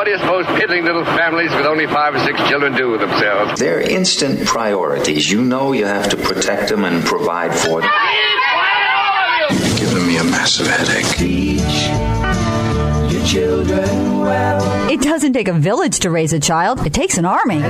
do you suppose piddling little families with only 5 or 6 children do with themselves? They're instant priorities. You know you have to protect them and provide for them. You're giving me a massive headache. Teach your children well. It doesn't take a village to raise a child. It takes an army.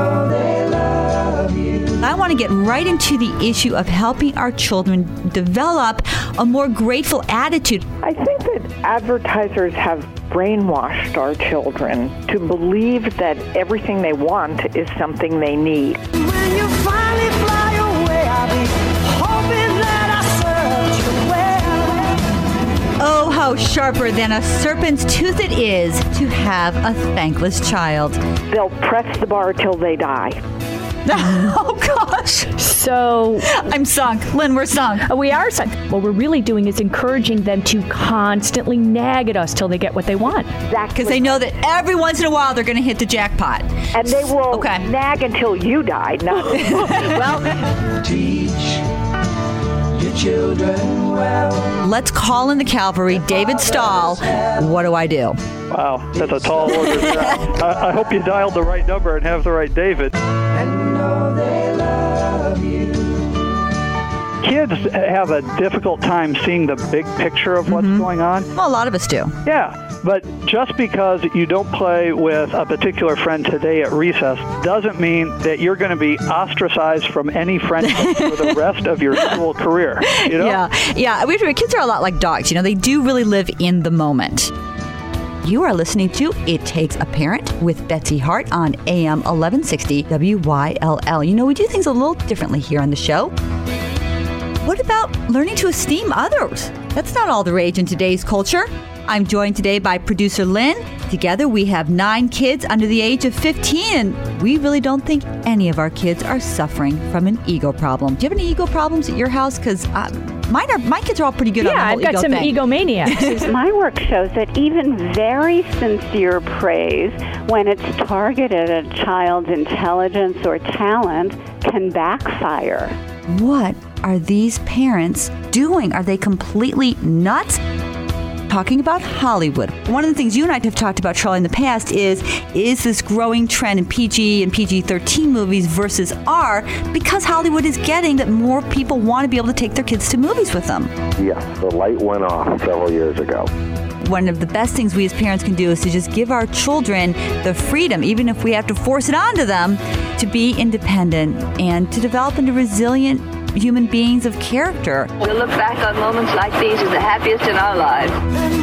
I want to get right into the issue of helping our children develop a more grateful attitude. I think that advertisers have brainwashed our children to believe that everything they want is something they need. When you finally fly away, I'll be hoping that I served you well. Oh, how sharper than a serpent's tooth it is to have a thankless child. They'll press the bar till they die. Oh, gosh. So I'm sunk. Lynn, we're sunk. We are sunk. What we're really doing is encouraging them to constantly nag at us till they get what they want. Because they know that every once in a while they're going to hit the jackpot. And they will nag until you die. Well, teach your children well. Let's call in the cavalry. David Stahl. What do I do? Wow, that's a tall order. I hope you dialed the right number and have the right David. And know they love you. Kids have a difficult time seeing the big picture of what's going on. Well, a lot of us do. Yeah, but just because you don't play with a particular friend today at recess doesn't mean that you're going to be ostracized from any friendship for the rest of your school career. You know? Yeah. Kids are a lot like dogs. You know, they do really live in the moment. You are listening to It Takes a Parent with Betsy Hart on AM 1160 WYLL. You know, we do things a little differently here on the show. What about learning to esteem others? That's not all the rage in today's culture. I'm joined today by producer Lynn. Together we have 9 kids under the age of 15, and we really don't think any of our kids are suffering from an ego problem. Do you have any ego problems at your house? Because my kids are all pretty good on the whole ego thing. Yeah, I've got some egomaniacs. My work shows that even very sincere praise, when it's targeted at a child's intelligence or talent, can backfire. What are these parents doing? Are they completely nuts? Talking about Hollywood. One of the things you and I have talked about, Charlie, in the past is this growing trend in PG and PG-13 movies versus R, because Hollywood is getting that more people want to be able to take their kids to movies with them. Yes, the light went off several years ago. One of the best things we as parents can do is to just give our children the freedom, even if we have to force it onto them, to be independent and to develop into resilient human beings of character. We'll look back on moments like these as the happiest in our lives.